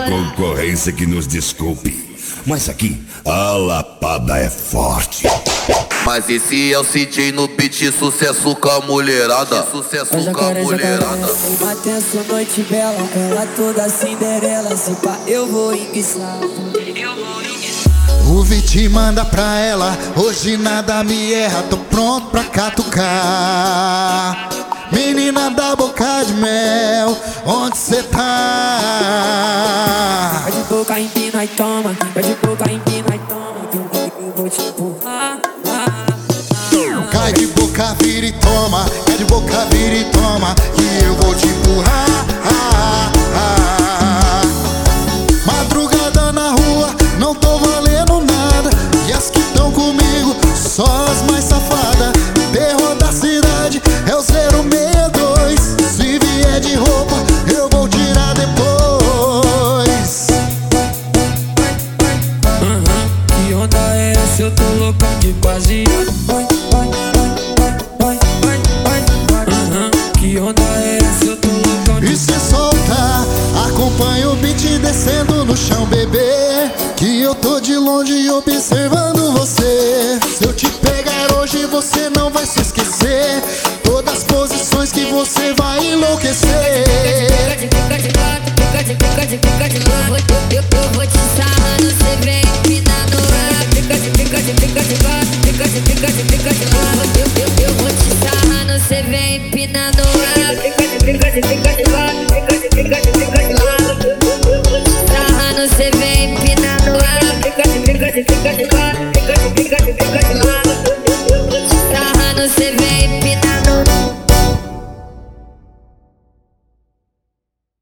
Concorrência que nos desculpe, mas aqui a lapada é forte. Mas esse é o CJ no beat, sucesso com a mulherada. Sucesso com a mulherada. Atenção, noite bela, ela toda Cinderela. Se pá, eu vou enguiçar. O Viti manda pra ela, hoje nada me erra, tô pronto pra catucar. Menina da boca de mel, onde cê tá? Vai de boca, empina e toma. Vai de boca, empina e toma. Que eu vou te empurrar. Cai de boca, vira e toma. Cai de boca, vira e toma, que eu vou te empurrar. Madrugada na rua, não tô valendo nada. E as que tão comigo, só as mais safadas. Terror da cidade é o 062. Se vier de roupa, eu vou tirar depois. Que onda é essa? Eu tô loucão de quase. Que onda é essa? Eu tô loucão de. E se soltar, acompanha o beat descendo no chão, bebê. Que eu tô de longe observando você. Se eu te pegar hoje, você não vai se esquecer. Todas as posições que você vai enlouquecer.